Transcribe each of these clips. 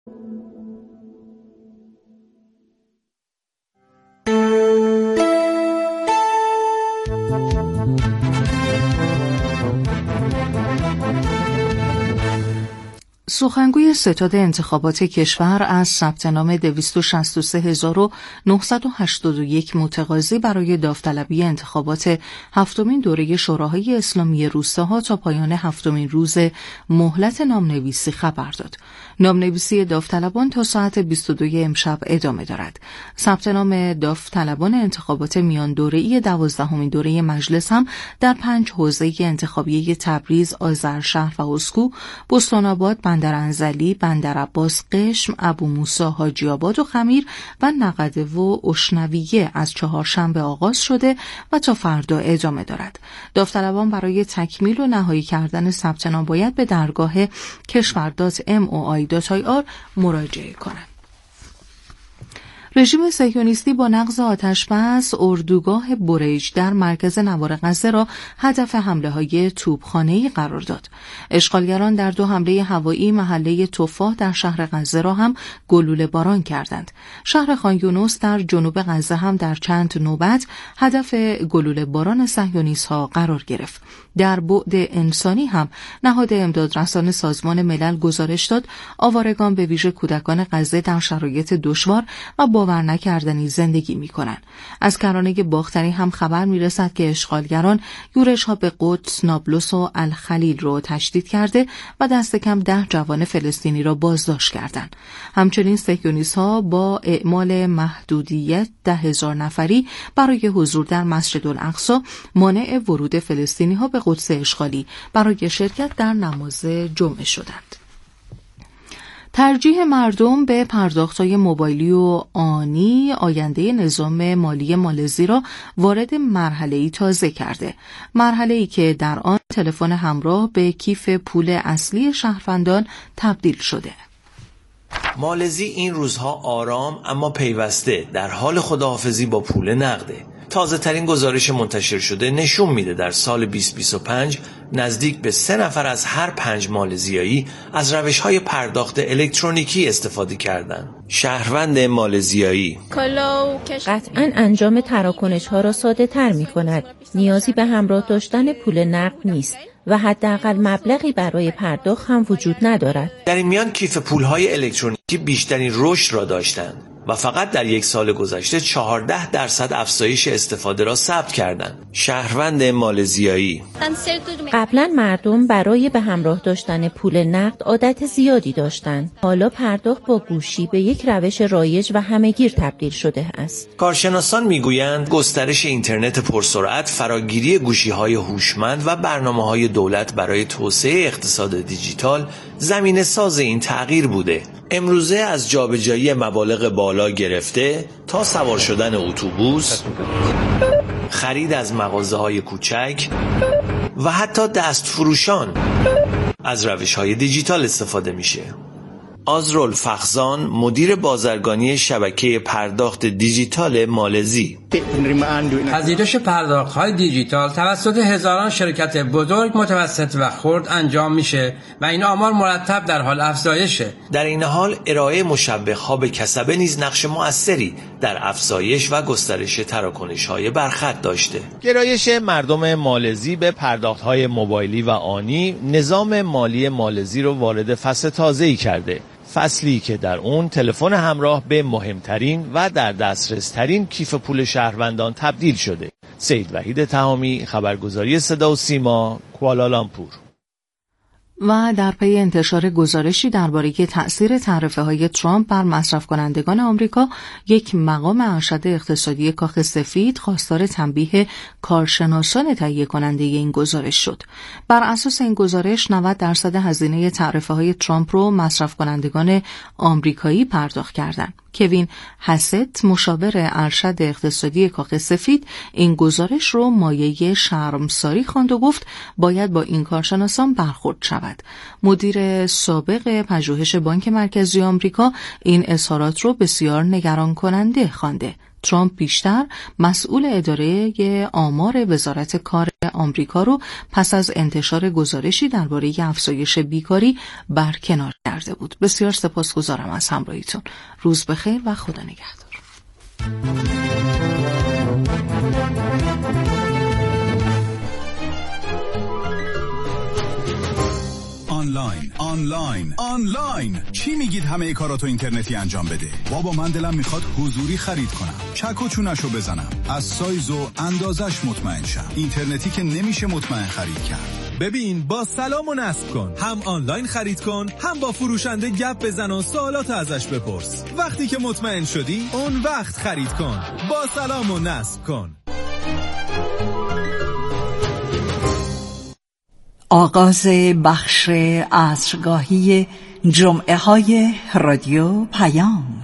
سخنگوی ستاد انتخابات کشور از ثبت نام 263981 متقاضی برای داوطلبی انتخابات هفتمین دوره شوراهای اسلامی روستاها تا پایان هفتمین روز مهلت نامنویسی خبر داد. نامنویسی داوطلبان تا ساعت 22 امشب ادامه دارد. ثبت نام داوطلبان انتخابات میان دوره‌ای 12مین دوره مجلس هم در 5 حوزه انتخابی تبریز، آذرشهر و اسکو، بستان‌آباد، بندرانزلی، بندرعباس، قشم، ابو موسی، حاجی آباد و خمیر و نقده و اشنویه از چهارشنبه آغاز شده و تا فردا ادامه دارد. داوطلبان برای تکمیل و نهایی کردن ثبت نام باید به درگاه keshvar.moi.ir مراجعه کنند. رژیم صهیونیستی با نقض آتش‌بس اردوگاه بریج در مرکز نوار غزه را هدف حمله‌های توپخانه‌ای قرار داد. اشغالگران در 2 حمله هوایی محله تفاح در شهر غزه را هم گلوله باران کردند. شهر خان یونس در جنوب غزه هم در چند نوبت هدف گلوله باران صهیونیست‌ها قرار گرفت. در بعد انسانی هم نهاد امدادرسان سازمان ملل گزارش داد آوارگان به ویژه کودکان غزه در شرایط دشوار و باور نکردنی زندگی می‌کنند. از کرانه باختری هم خبر می‌رسد که اشغالگران یورش‌ها به قدس، نابلس و الخلیل را تشدید کرده و دست کم 10 جوان فلسطینی را بازداشت کردند. همچنین صهیونیست‌ها با اعمال محدودیت 10,000 نفری برای حضور در مسجد الاقصی مانع ورود فلسطینی‌ها به قدس اشغالی برای شرکت در نماز جمعه شدند. ترجیح مردم به پرداخت‌های موبایلی و آنی آینده نظام مالی مالزی را وارد مرحله‌ای تازه کرده. مرحله‌ای که در آن تلفن همراه به کیف پول اصلی شهروندان تبدیل شده. مالزی این روزها آرام اما پیوسته در حال خداحافظی با پول نقده. تازه ترین گزارش منتشر شده نشون میده در سال 2025 نزدیک به 3 نفر از هر 5 مالزیایی از روش‌های پرداخت الکترونیکی استفاده کردند. شهروند مالزیایی قطعاً انجام تراکنش‌ها را ساده‌تر می‌کند. نیازی به همراه داشتن پول نقد نیست و حداقل مبلغی برای پرداخت هم وجود ندارد. در این میان کیف پول‌های الکترونیکی بیشترین رشد را داشتند و فقط در 1 سال گذشته 14% افزایش استفاده را ثبت کردند. شهروند مالزیایی قبلا مردم برای به همراه داشتن پول نقد عادت زیادی داشتند. حالا پرداخت با گوشی به یک روش رایج و همه‌گیر تبدیل شده است. کارشناسان میگویند گسترش اینترنت پرسرعت، فراگیری گوشی‌های هوشمند و برنامه‌های دولت برای توسعه اقتصاد دیجیتال زمینه ساز این تغییر بوده. امروزه از جابجایی مبالغ بالا گرفته تا سوار شدن اتوبوس، خرید از مغازه‌های کوچک و حتی دستفروشان از روش‌های دیجیتال استفاده میشه. آزرول فخزان، مدیر بازرگانی شبکه پرداخت دیجیتال مالزی: پذیرش پرداخت‌های دیجیتال توسط هزاران شرکت بزرگ، متوسط و خرد انجام میشه و این آمار مرتب در حال افزایشه. در این حال ارائه مشبه‌ها به کسبه نیز نقش مؤثری در افزایش و گسترش تراکنش‌های برخط داشته. گرایش مردم مالزی به پرداخت‌های موبایلی و آنی نظام مالی مالزی رو وارد فصل تازه‌ای کرده. فصلی که در اون تلفن همراه به مهمترین و در دسترس ترین کیف پول شهروندان تبدیل شده. سید وحید تهامی، خبرگزاری صدا و سیما، کوالالامپور. و در پی انتشار گزارشی درباره تأثیر تعرفه‌های ترامپ بر مصرف کنندگان آمریکا، یک مقام ارشد اقتصادی کاخ سفید خواستار تنبیه کارشناسان تهیه کننده این گزارش شد. بر اساس این گزارش 90% هزینه تعرفه‌های ترامپ رو مصرف کنندگان آمریکایی پرداخت کردند. کوین هست، مشاور ارشد اقتصادی کاخ سفید، این گزارش رو مایه شرمساری خواند و گفت باید با این کارشناسان برخورد شود. مدیر سابق پژوهش بانک مرکزی آمریکا این اظهارات رو بسیار نگران کننده خوانده. ترامپ بیشتر مسئول اداره آمار وزارت کار آمریکا رو پس از انتشار گزارشی درباره افزایش بیکاری برکنار کرده بود. بسیار سپاسگزارم از همراهیتون. روز بخیر و خدا نگهدار. آنلاین چی میگید همه کاراتو اینترنتی انجام بده؟ بابا من دلم میخواد حضوری خرید کنم، چک و چونشو بزنم، از سایز و اندازش مطمئن شم. اینترنتی که نمیشه مطمئن خرید کرد. ببین با سلام و نصب کن، هم آنلاین خرید کن، هم با فروشنده گپ بزن و سوالات ازش بپرس. وقتی که مطمئن شدی اون وقت خرید کن. با سلام و نصب کن. آغاز بخش عصرگاهی جمعه های رادیو پیام.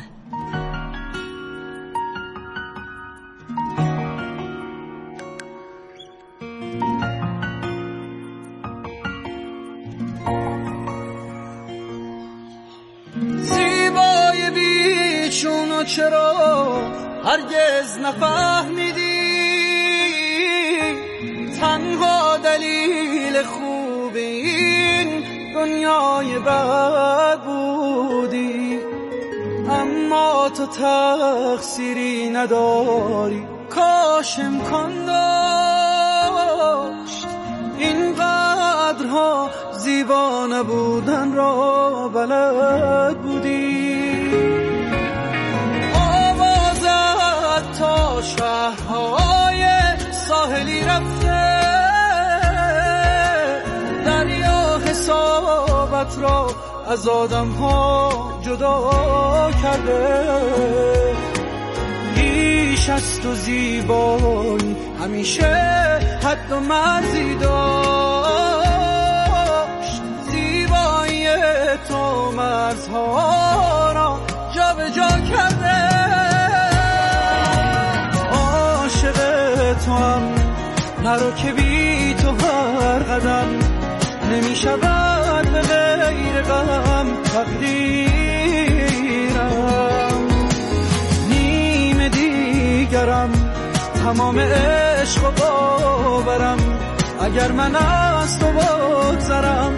زیبای بیچون چرا هرگز نفهمیدی، تنها دلیل خوب این دنیای بد بودی. اما تو تقصیری نداری، کاش امکان داشت این قدرها زیبا نبودن را بلد بودی. آوازت تا شهرهای ساحلی رفته، دریا حسابت را از آدم ها جدا کرده. بیش از تو زیبایی همیشه حد و مرزی داشت، زیبایی تو مرزها را جا به جا کرده. عاشق تو هم نرو که بی تو هر قدم نمی شود به غیر غم تقدیرم. نیم دیگرم تمام عشق و باورم، اگر من از تو بگذرم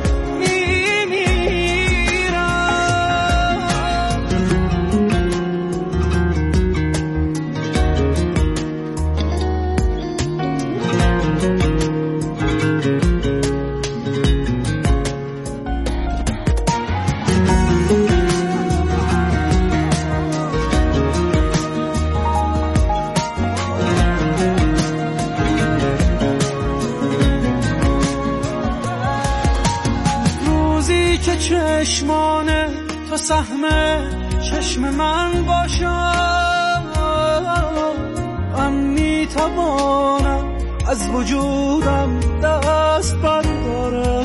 چشمان تو سهم چشم من باشم، من میتوانم از وجودم دست بردارم.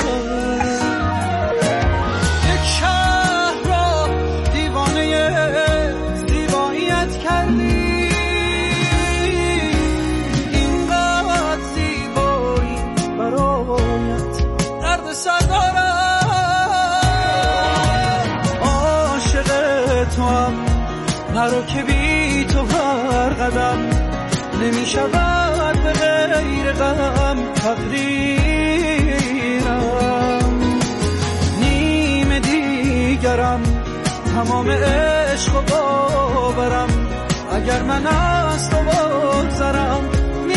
یک شهر را دیوانه زیباییت کردی، اینقدر زیبایی برایت درد سر دارم. تو هم نرو که بی تو هر قدم نمی شود به غیر غم تقدیرم. نیم دیگرم تمام عشق و باورم، اگر من از تو بگذرم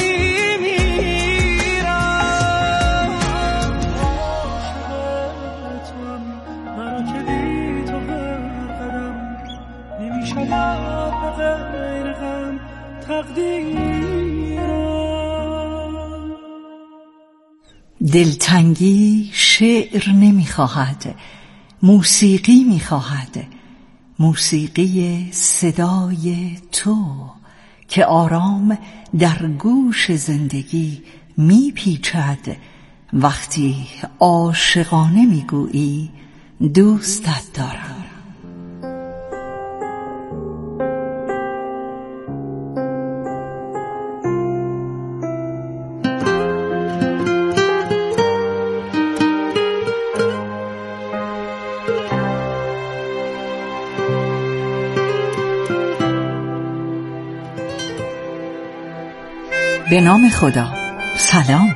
دلتنگی شعر نمیخواهد، موسیقی میخواهد، موسیقی صدای تو که آرام در گوش زندگی میپیچد وقتی عاشقانه میگویی دوستت دارم. به نام خدا. سلام.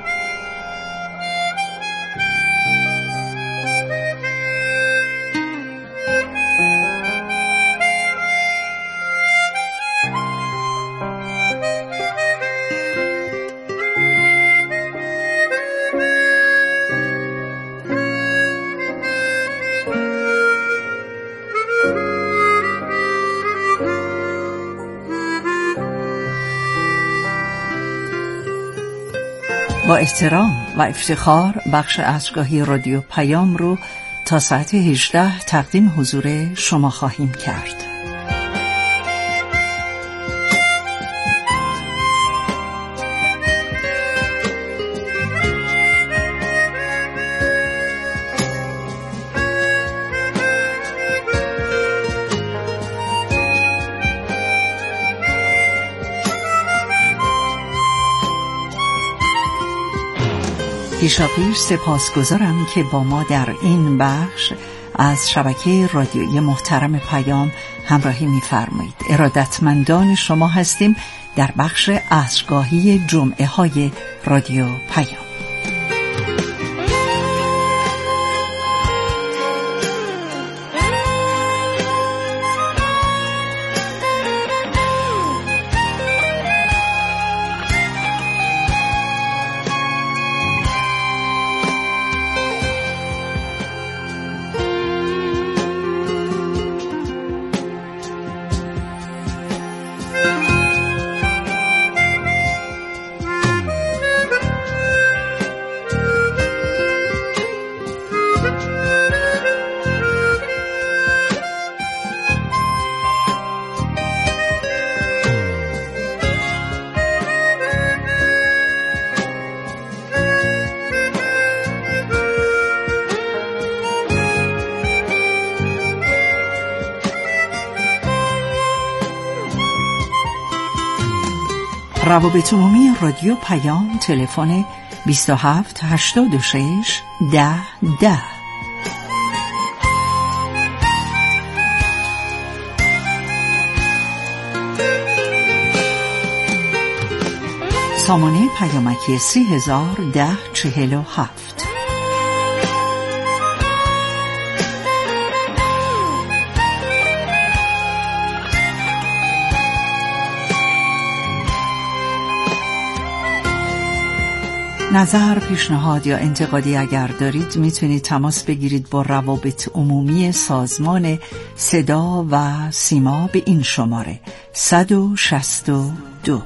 با احترام و افتخار بخش اشگاهی رادیو پیام رو تا ساعت 18 تقدیم حضور شما خواهیم کرد. پیشاپیش سپاسگزارم که با ما در این بخش از شبکه رادیویی محترم پیام همراهی می‌فرمایید. ارادتمندان شما هستیم در بخش اشگاهی جمعه های رادیو پیام. روابط عمومی رادیو پیام، تلفن 27 86 10 10. سامانه پیامکی 3010 47. نظر، پیشنهاد یا انتقادی اگر دارید میتونید تماس بگیرید با روابط عمومی سازمان صدا و سیما به این شماره 162.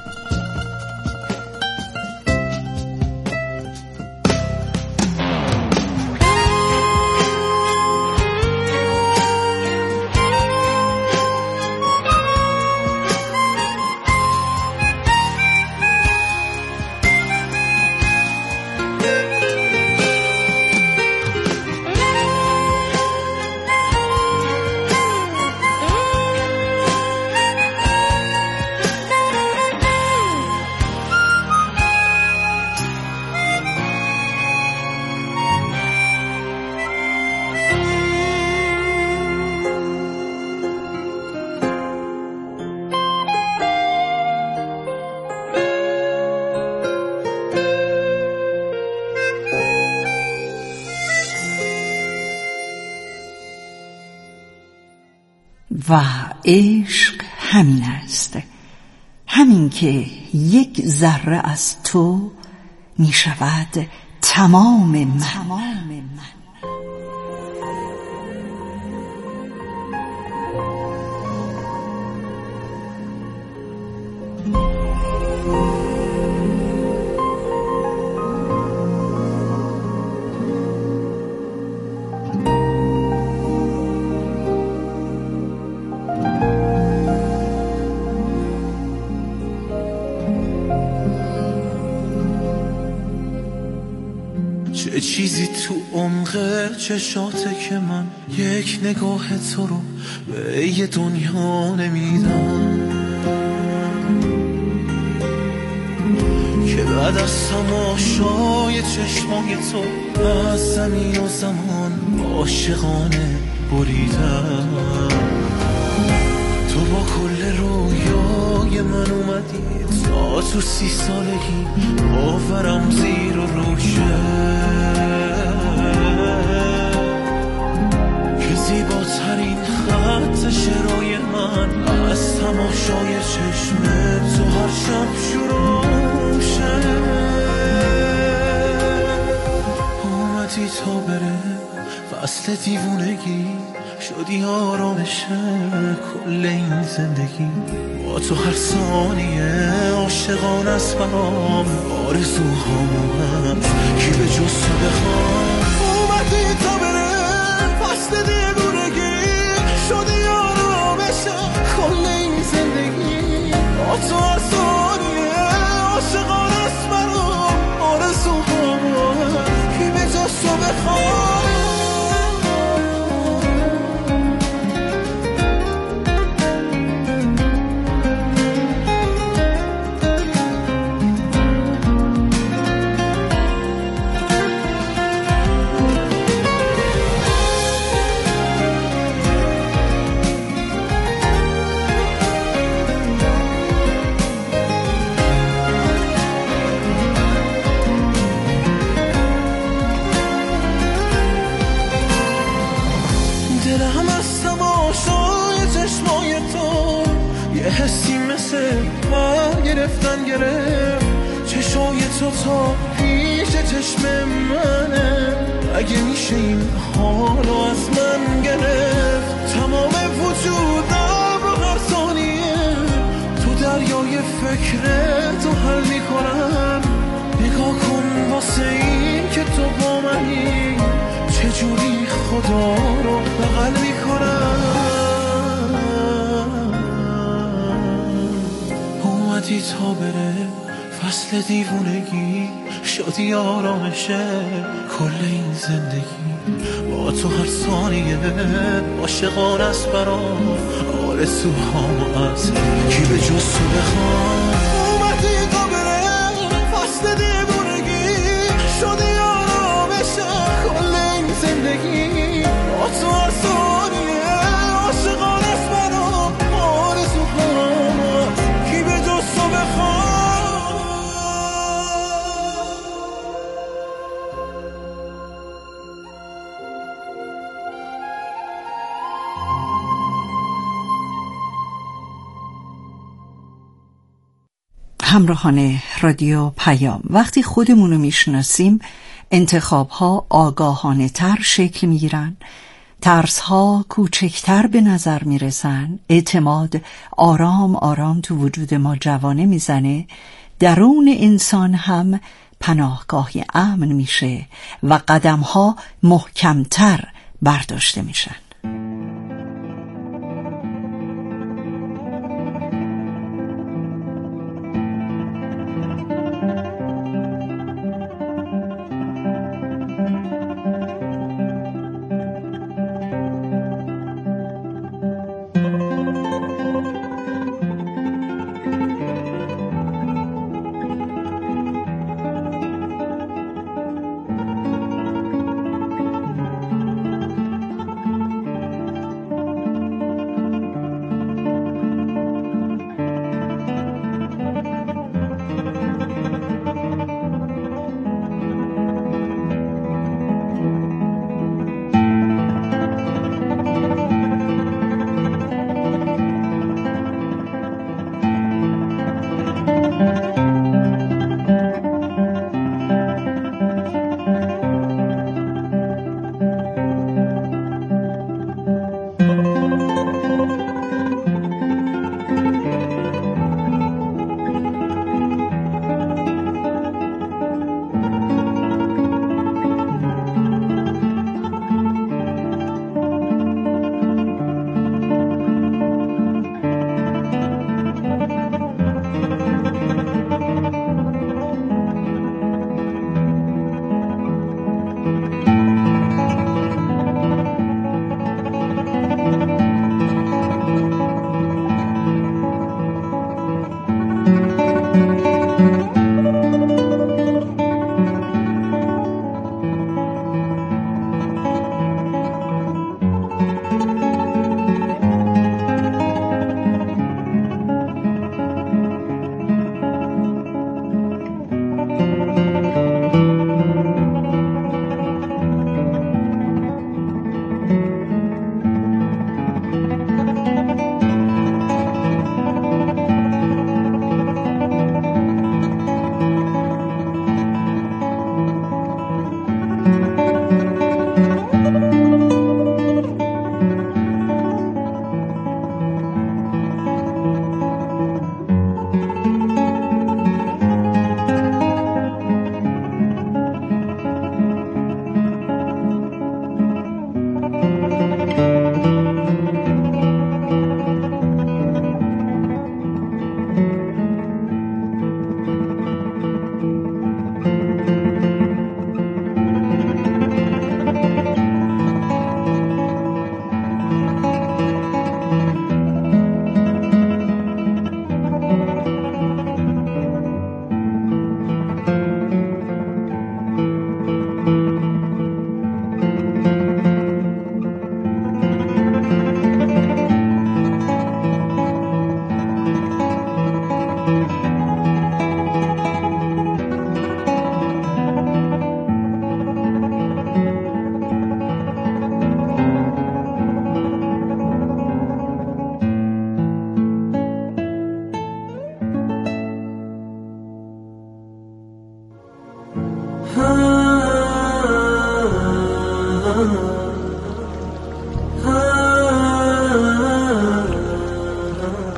و عشق همین است، همین که یک ذره از تو می شود تمام من. چه چیزی تو عمق چشاته که من یک نگاه تو رو به یه دنیا نمیدم، که بعد از تماشای چشمای تو از زمین و زمان عاشقانه بریدم. تو با کل رویای من اومدی اومدی تا تو 30 سالگی باورم زیر و روشه که زیباترین خط شعرهای من از تماشای چشم تو هر شب شروع شه. اومدی تا بره فصل دیوونگی، شدی آرامش کل این زندگی. با تو هر ثانیه عاشقان است برام، آرزوهام کی به جز تو بخوام. اومدی تا بره فصل دیوونگی، شدی آرامش کل این زندگی. با تو هر ثانیه عاشقان است برام، آرزوهام کی به جز تو بخوام. حسی مثل پا گرفتن گرفت چشای تو تا پیش چشم منه. اگه میشه این حالو از من گرفت، تمام وجودم رو هر ثانیه تو دریای فکرتو حل میکنم. نگاه کن واسه این که تو با منی، چجوری خدا رو بغل میکنم. اومدی تا بره فصل دیوونگی، شدی آرامشه کل این زندگی. با تو هر ثانیه عاشقان است برام، آرزوهام از کی به جز تو بخوام. اومدی تا بره فصل دیوونگی، شدی آرامشه کل این زندگی. با تو هر ثانیه عاشقان است برام، آرزوهام از کی به جز تو بخوام. همراهان رادیو پیام، وقتی خودمونو میشناسیم انتخاب‌ها آگاهانه تر شکل میگیرن، ترس‌ها کوچکتر به نظر میرسن، اعتماد آرام آرام تو وجود ما جوانه میزنه، درون انسان هم پناهگاهی امن میشه و قدم‌ها محکمتر برداشته میشن.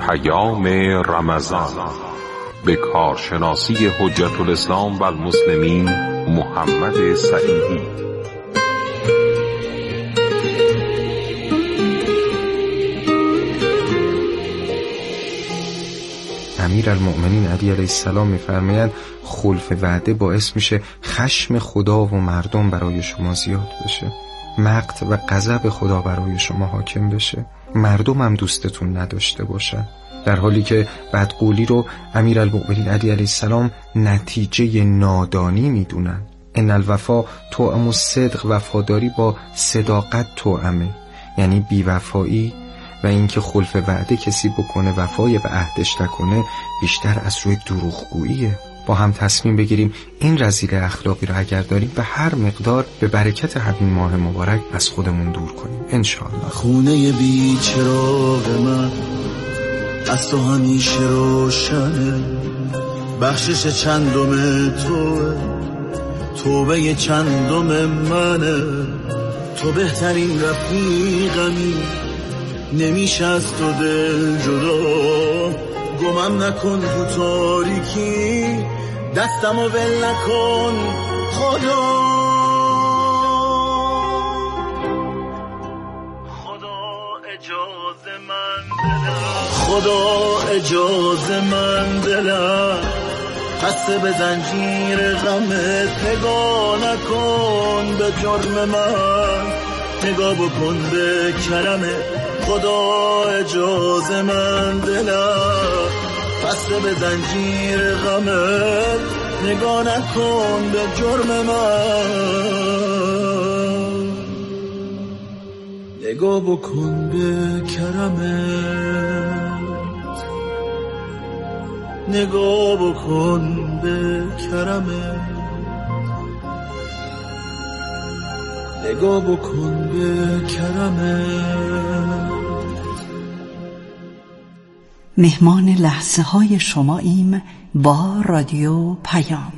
پیام رمضان به کارشناسی حجت الاسلام و المسلمین محمد سعیدی. امیرالمؤمنین علی علیه السلام می‌فرمایند خلف وعده باعث میشه خشم خدا و مردم برای شما زیاد بشه، مقت و غضب خدا برای شما حاکم بشه، مردم هم دوستتون نداشته باشن. در حالی که بدقولی رو امیرالمؤمنین علی علیه السلام نتیجه نادانی میدونن. ان الوفا توأم الصدق، وفاداری با صداقت توأمه، یعنی بیوفایی و اینکه خلف وعده کسی بکنه وفای به عهدش نکنه بیشتر از روی دروغگوییه. با هم تصمیم بگیریم این رذیل اخلاقی رو اگر داریم به هر مقدار به برکت همین ماه مبارک از خودمون دور کنیم انشاءالله. خونه بی چراغ من از تو همیشه روشنه، بخشش چندم توه، توبه چندم منه. تو بهترین رفیقمی، نمیشه از تو دل جدا. گمم نکن تو تاریکی، دستمو ول نکن خدا. خدا اجازه من دلم خسته به زنجیر غمت. نگاه نکن به جرم من، نگاه بکن به کرمت. خدا اجازه من دلم خسته به زنجیر غمت. نگاه نکن به جرم من، نگاه بکن به کرمت. نگاه بکن به کرمت. نگاه بکن به کرمت. مهمان لحظه های شماییم با رادیو پیام.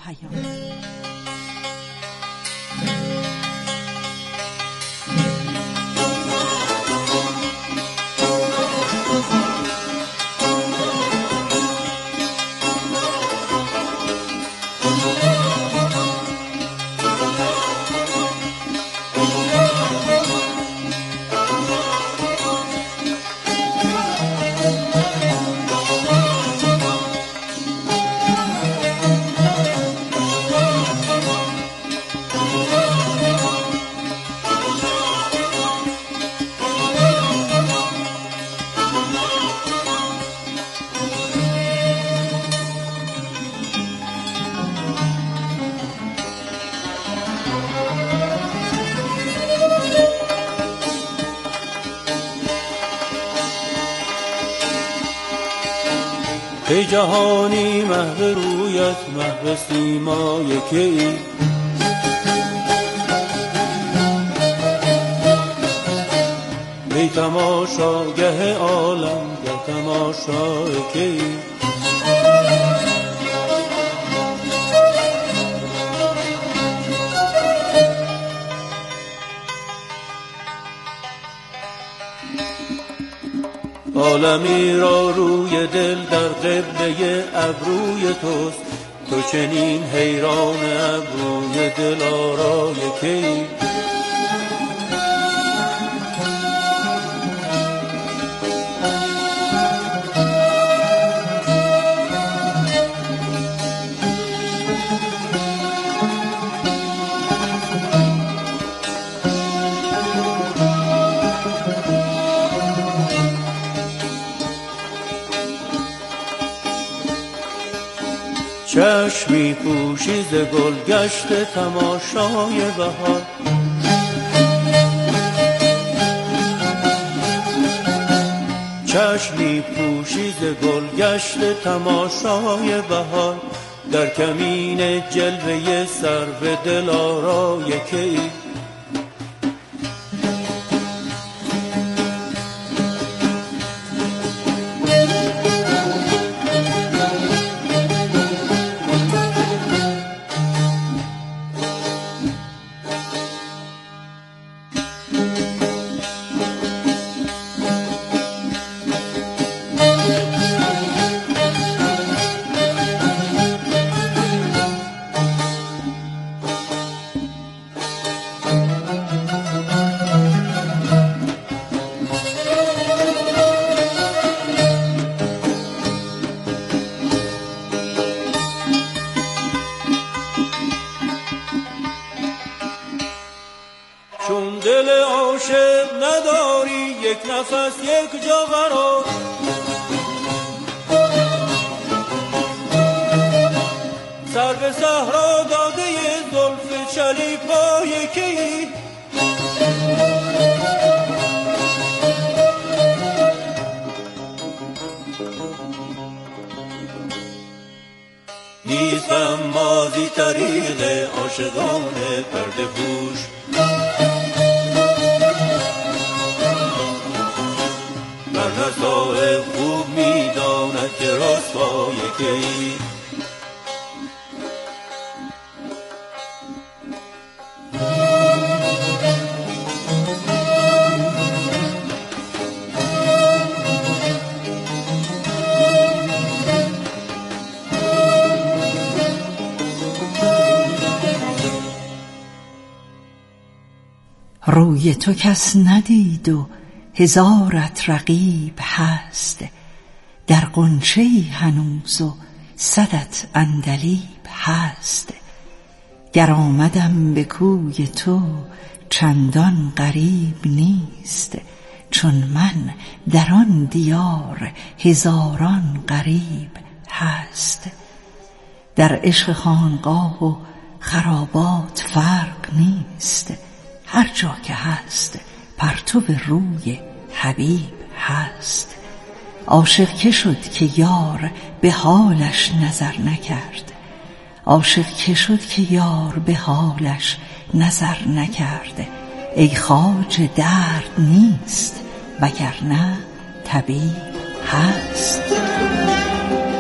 ای جهانی محو رویت، محو سیمای که ای. ای تماشاگه عالم در تماشای که ای. عالمی را روی دل در قبله ابروی توست. تو چنین حیران ابروی دل آرای کی. چشمی پوشی ز گل گشت تماشای بهار. چشمی پوشی ز گل گشت تماشای بهار. در کمین جلوه سرو دلارای کی. نفس یک جا قرار. سر به صحرا داده زلف چلیپای کی، نیست غمازی طریق عاشقانه پرده پوش. ورنه صاحب خوب میداند که رسوای کی. روی تو کس ندید و هزارت رقیب هست، در غنچه‌ای هنوز و صدت عندلیب هست. گر آمدم به کوی تو چندان غریب نیست، چون من در آن دیار هزاران غریب هست. در عشق خانقاه و خرابات فرق نیست، هر جا که هست پرتو روی حبیب هست. عاشق که شد که یار به حالش نظر نکرد، عاشق که شد که یار به حالش نظر نکرد. ای خواجه درد نیست وگرنه طبیب هست.